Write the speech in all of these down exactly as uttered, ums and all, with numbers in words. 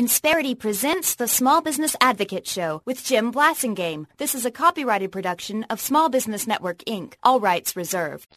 Insperity presents the Small Business Advocate Show with Jim Blasingame. This is a copyrighted production of Small Business Network, Incorporated. All rights reserved.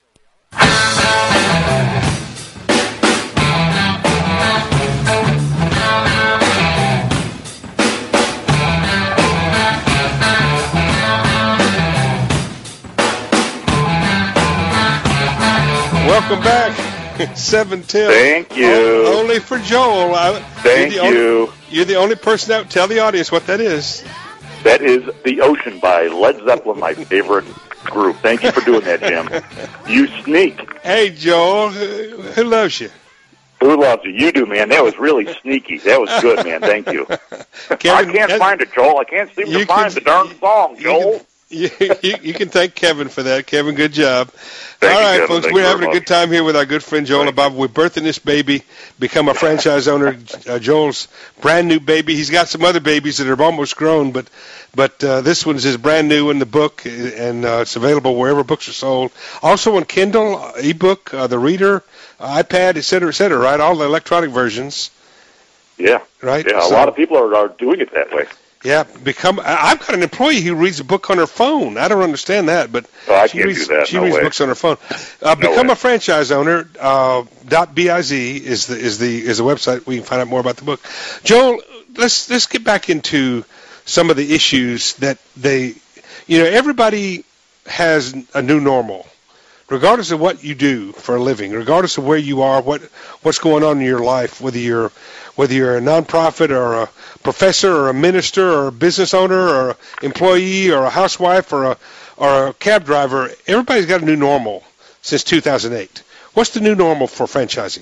Welcome back. Seven till. Thank you. O- only for Joel. I, Thank you're you. Only, you're the only person out. Tell the audience what that is. That is The Ocean by Led Zeppelin, my favorite group. Thank you for doing that, Jim. You sneak. Hey, Joel. Who, who loves you? Who loves you? You do, man. That was really sneaky. That was good, man. Thank you. Kevin, I can't find it, Joel. I can't seem to find the darn song, Joel. You, you, you can thank Kevin for that. Kevin, good job. Thank All you, right, Kevin. folks, Thank we're you having very a good time here with our good friend Joel and Bob. We're birthing this baby, become a franchise owner. Uh, Joel's brand new baby. He's got some other babies that are almost grown, but but uh, this one's his brand new in the book, and uh, it's available wherever books are sold. Also on Kindle, ebook, uh, the Reader, uh, iPad, et cetera, et cetera, right? All the electronic versions. Yeah. Right? Yeah, a So- lot of people are, are doing it that way. Yeah, become. I- I've got an employee who reads a book on her phone. I don't understand that, but Oh, I she can't reads. do that. She No reads way. books on her phone. Uh, No become way. a franchise owner. Uh, dot biz is the is the is the website. We can find out more about the book. Joel, let's let's get back into some of the issues that they. You know, everybody has a new normal, regardless of what you do for a living, regardless of where you are, what what's going on in your life, whether you're whether you're a nonprofit or a professor or a minister or a business owner or an employee or a housewife or a or a cab driver, everybody's got a new normal since two thousand eight. What's the new normal for franchising?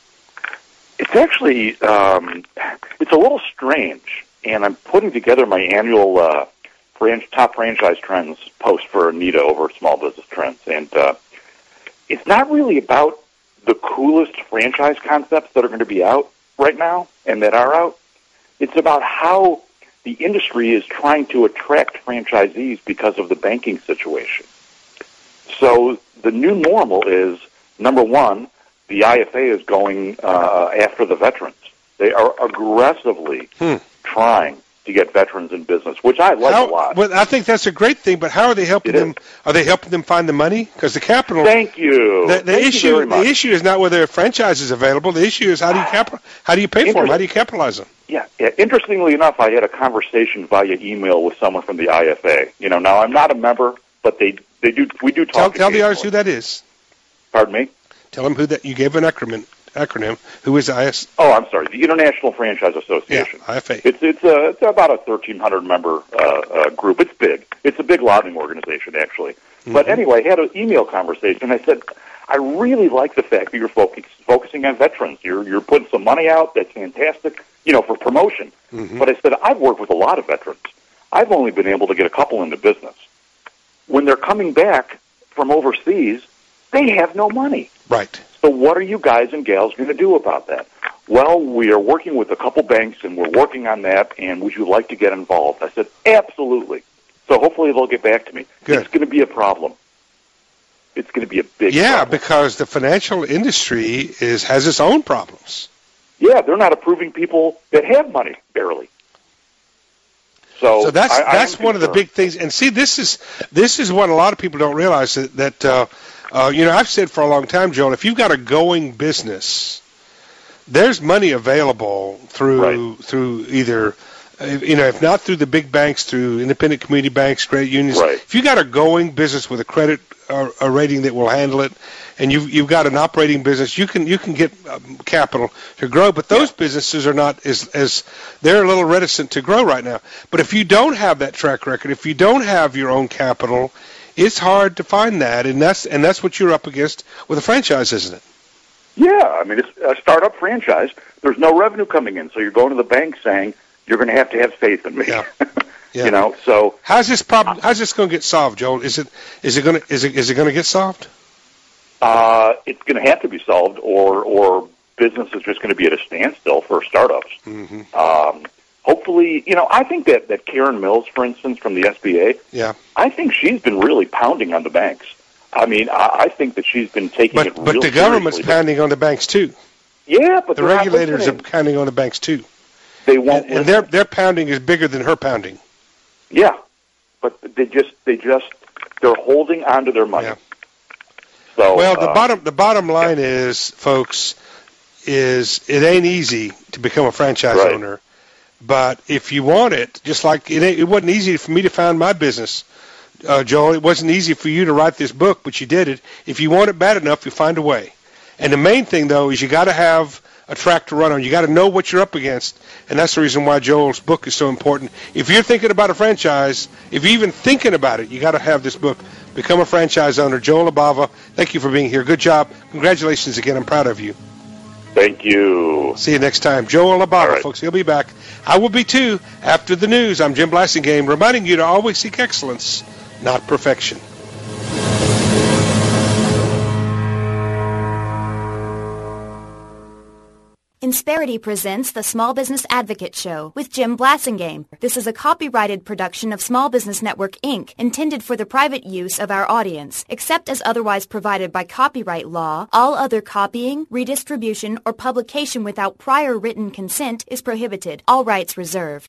It's actually um, it's a little strange, and I'm putting together my annual uh, fran- top franchise trends post for Anita over at Small Business Trends, and uh, it's not really about the coolest franchise concepts that are going to be out right now and that are out. It's about how the industry is trying to attract franchisees because of the banking situation. So the new normal is, number one, the I F A is going uh, after the veterans. They are aggressively Hmm. trying to get veterans in business, which I like How, a lot. well, I think that's a great thing, but how are they helping It them? is. Are they helping them find the money? Because the capital. Thank you. The, the Thank issue, you very much. the issue is not whether a franchise is available. The issue is how do you capital, how do you pay for them? How do you capitalize them? Yeah, yeah. Interestingly enough, I had a conversation via email with someone from the I F A. You know, now I'm not a member, but they they do we do Tell, talk. tell the audience who occasionally. that is. Pardon me. Tell them who that you gave an acronym. Acronym. Who is I S? Oh, I'm sorry. The International Franchise Yeah, Association. I F A. It's it's a it's about a thirteen hundred member uh, uh, group. It's big. It's a big lobbying organization, actually. But Mm-hmm. anyway, I had an email conversation. I said, I really like the fact that you're focus, focusing on veterans. You're you're putting some money out. That's fantastic. You know, for promotion. Mhm. But I said I've worked with a lot of veterans. I've only been able to get a couple into business. When they're coming back from overseas, they have no money. Right. So what are you guys and gals going to do about that? Well, we are working with a couple banks, and we're working on that, and would you like to get involved? I said, absolutely. So hopefully they'll get back to me. Good. It's going to be a problem. It's going to be a big Yeah, problem. because the financial industry is has its own problems. Yeah, they're not approving people that have money, barely. So, So that's I, I that's am one of the concerned. big things. And see, this is this is what a lot of people don't realize that, that uh, uh, you know, I've said for a long time, Joel, if you've got a going business, there's money available through Right. through either, uh, you know, if not through the big banks, through independent community banks, credit unions. Right. If you got a going business with a credit uh, a rating that will handle it, and you've you've got an operating business, you can you can get um, capital to grow. But those businesses are not as as they're a little reticent to grow right now. But if you don't have that track record, if you don't have your own capital, it's hard to find that, and that's and that's what you're up against with a franchise, isn't it? Yeah, I mean, it's a startup franchise. There's no revenue coming in, so you're going to the bank saying, you're going to have to have faith in me. Yeah. Yeah. You know, so How's this problem? How's this going to get solved, Joel? Is it is it going to is it is it going to get solved? uh, it's going to have to be solved, or or business is just going to be at a standstill for startups. Mm-hmm. Um, hopefully, you know, I think that, that Karen Mills, for instance, from the S B A, Yeah. I think she's been really pounding on the banks. I mean, I, I think that she's been taking But it but real the government's seriously. pounding on the banks too. Yeah, but The they're not regulators are listening. pounding on the banks too. They won't. And, and their their pounding is bigger than her pounding. Yeah, but they just they just they're holding on to their money. Yeah. So, well, the uh, bottom the bottom line yeah. is, folks, is it ain't easy to become a franchise right. owner, but if you want it, just like it, ain't, it wasn't easy for me to found my business, uh, Joel. It wasn't easy for you to write this book, but you did it. If you want it bad enough, you find a way. And the main thing, though, is you got to have a track to run on. You got to know what you're up against, and that's the reason why Joel's book is so important. If you're thinking about a franchise, if you're even thinking about it, you got to have this book. Become a franchise owner. Joel Labava, thank you for being here. Good job. Congratulations again. I'm proud of you. Thank you. See you next time. Joel Labava, right. folks. He'll be back. I will be, too, after the news. I'm Jim Blasingame, reminding you to always seek excellence, not perfection. Insperity presents the Small Business Advocate Show with Jim Blasingame. This is a copyrighted production of Small Business Network, Incorporated, intended for the private use of our audience. Except as otherwise provided by copyright law, all other copying, redistribution, or publication without prior written consent is prohibited. All rights reserved.